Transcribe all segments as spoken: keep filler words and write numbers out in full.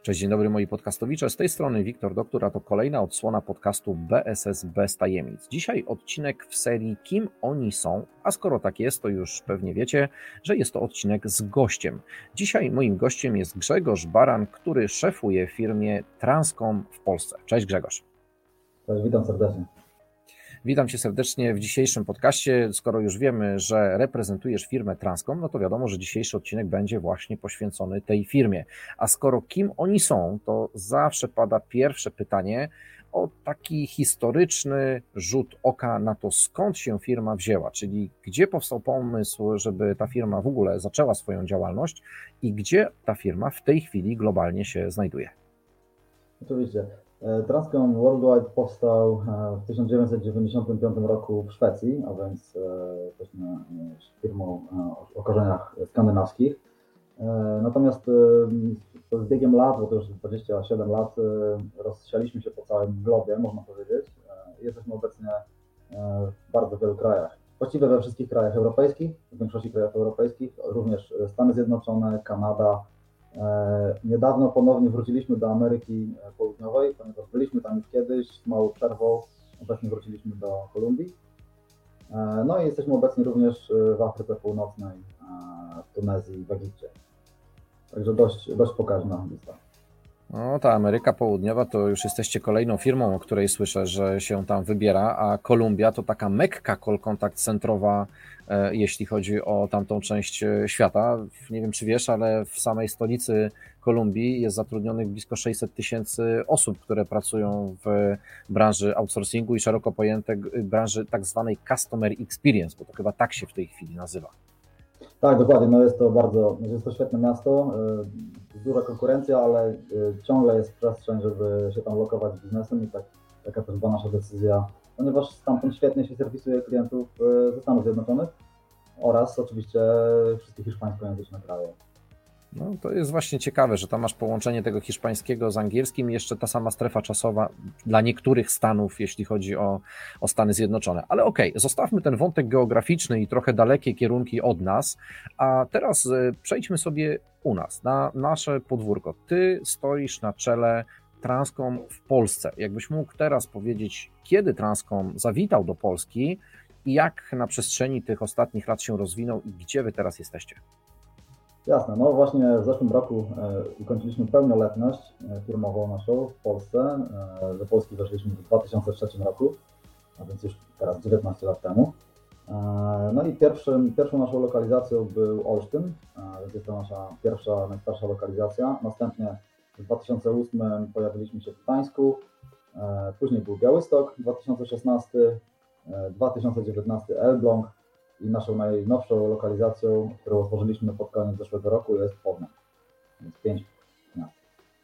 Cześć, dzień dobry moi podcastowicze, z tej strony Wiktor Doktor, a to kolejna odsłona podcastu B S S bez tajemnic. Dzisiaj odcinek w serii Kim oni są, a skoro tak jest, to już pewnie wiecie, że jest to odcinek z gościem. Dzisiaj moim gościem jest Grzegorz Baran, który szefuje firmie Transcom w Polsce. Cześć Grzegorz. Cześć, witam serdecznie. Witam Cię serdecznie w dzisiejszym podcaście. Skoro już wiemy, że reprezentujesz firmę Transcom, no to wiadomo, że dzisiejszy odcinek będzie właśnie poświęcony tej firmie. A skoro kim oni są, to zawsze pada pierwsze pytanie o taki historyczny rzut oka na to, skąd się firma wzięła, czyli gdzie powstał pomysł, żeby ta firma w ogóle zaczęła swoją działalność i gdzie ta firma w tej chwili globalnie się znajduje. Oczywiście. Transcom Worldwide powstał w tysiąc dziewięćset dziewięćdziesiątym piątym roku w Szwecji, a więc jesteśmy firmą o korzeniach skandynawskich. Natomiast z biegiem lat, bo to już dwadzieścia siedem lat, rozsialiśmy się po całym globie, można powiedzieć. Jesteśmy obecnie w bardzo wielu krajach. Właściwie we wszystkich krajach europejskich, w większości krajów europejskich, również Stany Zjednoczone, Kanada. Niedawno ponownie wróciliśmy do Ameryki Południowej, ponieważ byliśmy tam już kiedyś z małą przerwą, obecnie wróciliśmy do Kolumbii. No i jesteśmy obecnie również w Afryce Północnej, w Tunezji, w Egipcie. Także dość, dość pokaźna lista. No, ta Ameryka Południowa to już jesteście kolejną firmą, o której słyszę, że się tam wybiera, a Kolumbia to taka Mekka call contact centrowa, e, jeśli chodzi o tamtą część świata. Nie wiem, czy wiesz, ale w samej stolicy Kolumbii jest zatrudnionych blisko sześćset tysięcy osób, które pracują w branży outsourcingu i szeroko pojętej branży tak zwanej customer experience, bo to chyba tak się w tej chwili nazywa. Tak, dokładnie. No jest to bardzo, jest to świetne miasto, duża konkurencja, ale ciągle jest przestrzeń, żeby się tam lokować z biznesem i tak, taka też była nasza decyzja, ponieważ stamtąd świetnie się serwisuje klientów ze Stanów Zjednoczonych oraz oczywiście wszystkie hiszpańskojęzyczne kraje. No, to jest właśnie ciekawe, że tam masz połączenie tego hiszpańskiego z angielskim i jeszcze ta sama strefa czasowa dla niektórych stanów, jeśli chodzi o, o Stany Zjednoczone. Ale okej, okay, zostawmy ten wątek geograficzny i trochę dalekie kierunki od nas, a teraz przejdźmy sobie u nas, na nasze podwórko. Ty stoisz na czele Transcom w Polsce. Jakbyś mógł teraz powiedzieć, kiedy Transcom zawitał do Polski i jak na przestrzeni tych ostatnich lat się rozwinął i gdzie wy teraz jesteście? Jasne, no właśnie w zeszłym roku ukończyliśmy pełnoletność firmową naszą w Polsce. Do Polski weszliśmy w dwa tysiące trzecim roku, a więc już teraz dziewiętnaście lat temu. No i pierwszym, pierwszą naszą lokalizacją był Olsztyn, więc jest to nasza pierwsza, najstarsza lokalizacja. Następnie w dwa tysiące ósmym pojawiliśmy się w Gdańsku, później był Białystok, dwa tysiące szesnasty, dwa tysiące dziewiętnasty Elbląg. I naszą najnowszą lokalizacją, którą otworzyliśmy pod koniec zeszłego roku, jest Poznań. Więc pięć miast.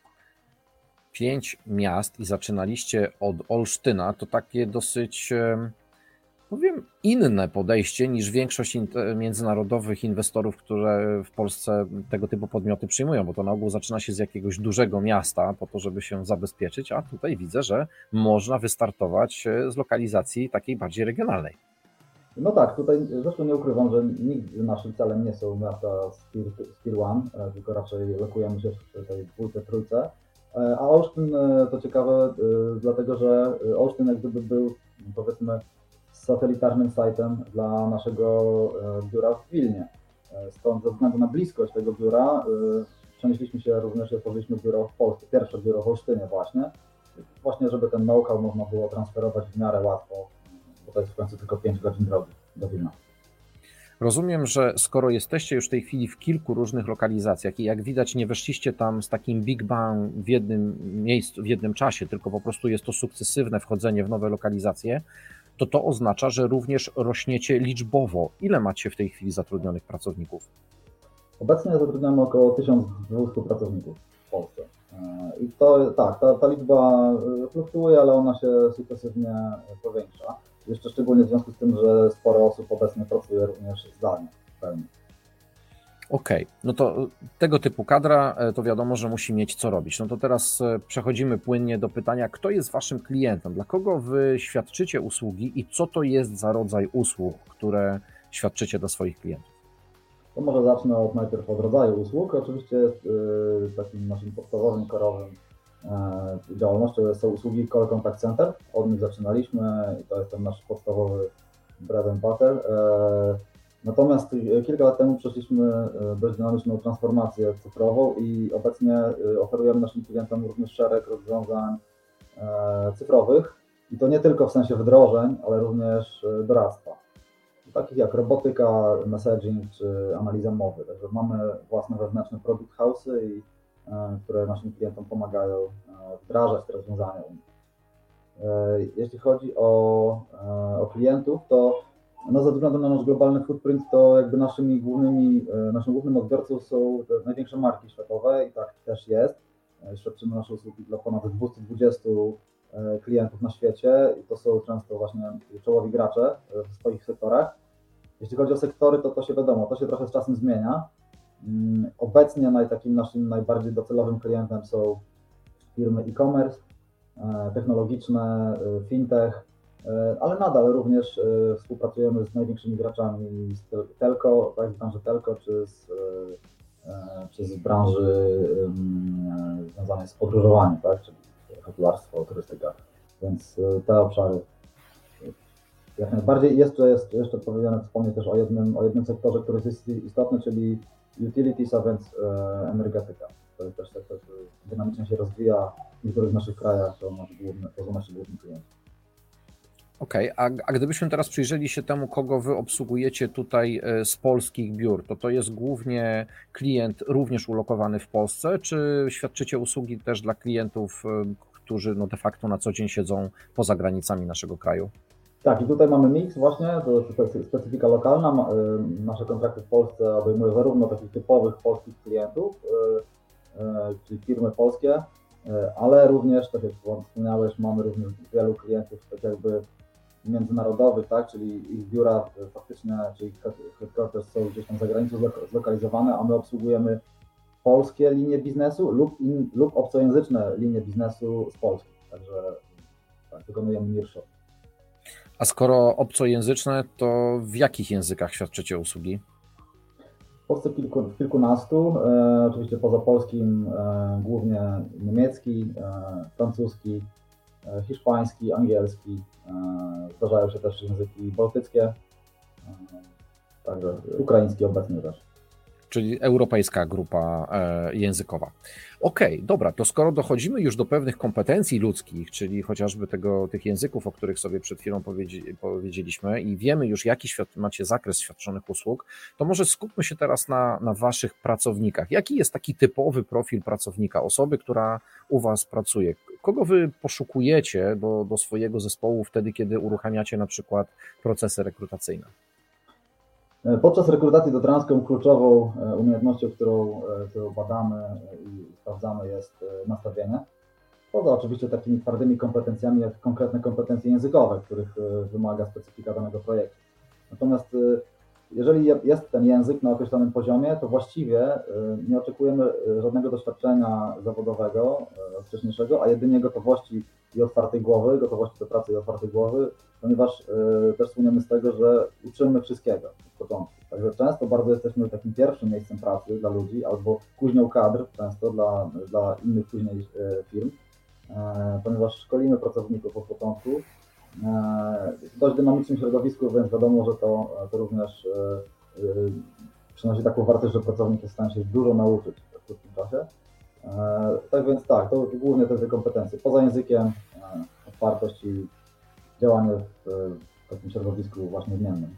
Pięć miast i zaczynaliście od Olsztyna. To takie dosyć, powiem, inne podejście niż większość międzynarodowych inwestorów, które w Polsce tego typu podmioty przyjmują, bo to na ogół zaczyna się z jakiegoś dużego miasta po to, żeby się zabezpieczyć, a tutaj widzę, że można wystartować z lokalizacji takiej bardziej regionalnej. No tak, tutaj zresztą nie ukrywam, że nigdy naszym celem nie są miasta z tier, z tier one, tylko raczej lokujemy się w tej dwójce, trójce. A Olsztyn to ciekawe, dlatego że Olsztyn jak gdyby był, powiedzmy, satelitarnym sajtem dla naszego biura w Wilnie. Stąd ze względu na bliskość tego biura przenieśliśmy się również i otworzyliśmy biuro w Polsce, pierwsze biuro w Olsztynie właśnie, właśnie żeby ten know-how można było transferować w miarę łatwo. Bo to jest w końcu tylko pięć godzin drogi do Wilna. Rozumiem, że skoro jesteście już w tej chwili w kilku różnych lokalizacjach i jak widać nie weszliście tam z takim big bang w jednym miejscu, w jednym czasie, tylko po prostu jest to sukcesywne wchodzenie w nowe lokalizacje, to to oznacza, że również rośniecie liczbowo. Ile macie w tej chwili zatrudnionych pracowników? Obecnie zatrudniamy około tysiąc dwieście pracowników w Polsce. I to tak, ta, ta liczba fluktuuje, ale ona się sukcesywnie powiększa. Jeszcze szczególnie w związku z tym, że sporo osób obecnie pracuje również zdalnie w pełni. Okej, okay. No to tego typu kadra to wiadomo, że musi mieć co robić. No to teraz przechodzimy płynnie do pytania, kto jest waszym klientem, dla kogo wy świadczycie usługi i co to jest za rodzaj usług, które świadczycie dla swoich klientów? To może zacznę od, najpierw od rodzaju usług. Oczywiście jest takim naszym podstawowym, korowym działalnością są usługi Call Contact Center. Od nich zaczynaliśmy i to jest ten nasz podstawowy bread and butter. Natomiast kilka lat temu przeszliśmy dość dynamiczną transformację cyfrową i obecnie oferujemy naszym klientom również szereg rozwiązań cyfrowych i to nie tylko w sensie wdrożeń, ale również doradztwa, takich jak robotyka, messaging czy analiza mowy. Także mamy własne wewnętrzne product house'y, i, które naszym klientom pomagają wdrażać te rozwiązania. Jeśli chodzi o, o klientów, to no ze względu na nasz globalny footprint, to jakby naszymi głównymi, naszym głównym odbiorcą są te największe marki światowe i tak też jest. Świadczymy nasze usługi dla ponad dwieście dwadzieścia klientów na świecie i to są często właśnie czołowi gracze w swoich sektorach. Jeśli chodzi o sektory, to to się wiadomo, to się trochę z czasem zmienia. Obecnie naj, takim naszym najbardziej docelowym klientem są firmy e-commerce, technologiczne, fintech, ale nadal również współpracujemy z największymi graczami z telco, tak, z branży telco, czy z, czy z branży związanej z podróżowaniem, tak, czyli hotelarstwo, turystyka, więc te obszary jak najbardziej. Jeszcze jest jeszcze powinienem wspomnieć też o jednym, o jednym sektorze, który jest istotny, czyli utilities, a więc energetyka. To jest też sektor, który dynamicznie się rozwija w niektórych naszych krajach, to, nasz główny, to są nasi główni klienci. Okej, okay, a, a gdybyśmy teraz przyjrzeli się temu, kogo wy obsługujecie tutaj z polskich biur, to to jest głównie klient również ulokowany w Polsce, czy świadczycie usługi też dla klientów, którzy no de facto na co dzień siedzą poza granicami naszego kraju? Tak, i tutaj mamy miks właśnie, to jest specyfika lokalna. Nasze kontrakty w Polsce obejmują zarówno takich typowych polskich klientów, czyli firmy polskie, ale również, tak jak wspomniałeś, mamy również wielu klientów tak jakby międzynarodowych, tak, czyli ich biura faktycznie, czyli headquarters są gdzieś tam za granicą zlokalizowane, a my obsługujemy polskie linie biznesu lub, in, lub obcojęzyczne linie biznesu z Polski, także tak, wykonujemy nearshore. A skoro obcojęzyczne, to w jakich językach świadczycie usługi? W Polsce kilku, kilkunastu, e, oczywiście poza polskim e, głównie niemiecki, e, francuski, e, hiszpański, angielski, e, zdarzają się też języki bałtyckie, e, także ukraiński obecnie też. Czyli europejska grupa językowa. Okej, okay, dobra, to skoro dochodzimy już do pewnych kompetencji ludzkich, czyli chociażby tego, tych języków, o których sobie przed chwilą powiedzieliśmy i wiemy już, jaki świat, macie zakres świadczonych usług, to może skupmy się teraz na, na waszych pracownikach. Jaki jest taki typowy profil pracownika, osoby, która u was pracuje? Kogo wy poszukujecie do, do swojego zespołu wtedy, kiedy uruchamiacie na przykład procesy rekrutacyjne? Podczas rekrutacji do Transcom kluczową umiejętnością, którą, którą badamy i sprawdzamy, jest nastawienie. Poza oczywiście takimi twardymi kompetencjami, jak konkretne kompetencje językowe, których wymaga specyfika danego projektu. Natomiast jeżeli jest ten język na określonym poziomie, to właściwie nie oczekujemy żadnego doświadczenia zawodowego wcześniejszego, a jedynie gotowości i otwartej głowy, gotowości do pracy i otwartej głowy, ponieważ y, też słyniemy z tego, że uczymy wszystkiego od początku. Także często bardzo jesteśmy takim pierwszym miejscem pracy dla ludzi, albo kuźnią kadr często dla, dla innych później y, firm, y, ponieważ szkolimy pracowników od początku. Y, w dość dynamicznym środowisku, więc wiadomo, że to, to również y, y, przynosi taką wartość, że pracownik jest w stanie się dużo nauczyć w krótkim czasie. Y, tak więc tak, to głównie te dwie kompetencje. Poza językiem y, otwartość i działanie w takim środowisku właśnie zmiennym.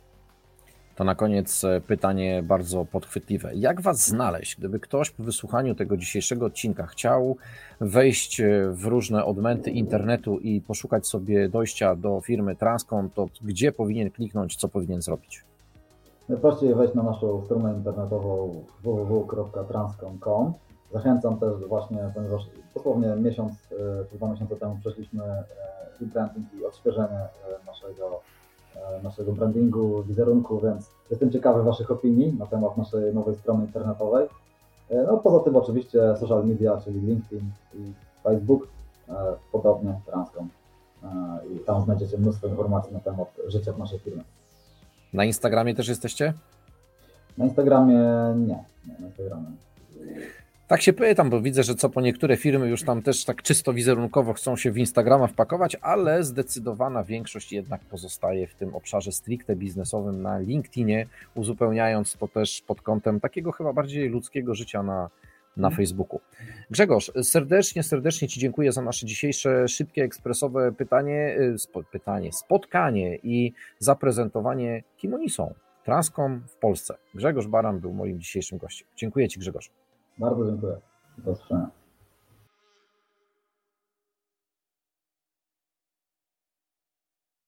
To na koniec pytanie bardzo podchwytliwe. Jak was znaleźć? Gdyby ktoś po wysłuchaniu tego dzisiejszego odcinka chciał wejść w różne odmęty internetu i poszukać sobie dojścia do firmy Transcom, to gdzie powinien kliknąć, co powinien zrobić? Najprościej wejść na naszą stronę internetową w w w kropka transcom kropka com. Zachęcam też właśnie, ponieważ dosłownie miesiąc czy dwa miesiące temu przeszliśmy rebranding i odświeżenie naszego, naszego brandingu, wizerunku, więc jestem ciekawy waszych opinii na temat naszej nowej strony internetowej. No poza tym oczywiście social media, czyli LinkedIn i Facebook, podobnie Transcom, i tam znajdziecie mnóstwo informacji na temat życia w naszej firmie. Na Instagramie też jesteście? Na Instagramie nie. nie na Instagramie. Tak się pytam, bo widzę, że co po niektóre firmy już tam też tak czysto wizerunkowo chcą się w Instagrama wpakować, ale zdecydowana większość jednak pozostaje w tym obszarze stricte biznesowym na LinkedInie, uzupełniając to też pod kątem takiego chyba bardziej ludzkiego życia na, na Facebooku. Grzegorz, serdecznie, serdecznie Ci dziękuję za nasze dzisiejsze szybkie, ekspresowe pytanie, spo, pytanie, spotkanie i zaprezentowanie, kim oni są. Transcom w Polsce. Grzegorz Baran był moim dzisiejszym gościem. Dziękuję Ci, Grzegorz. Bardzo dziękuję. Do usłyszenia.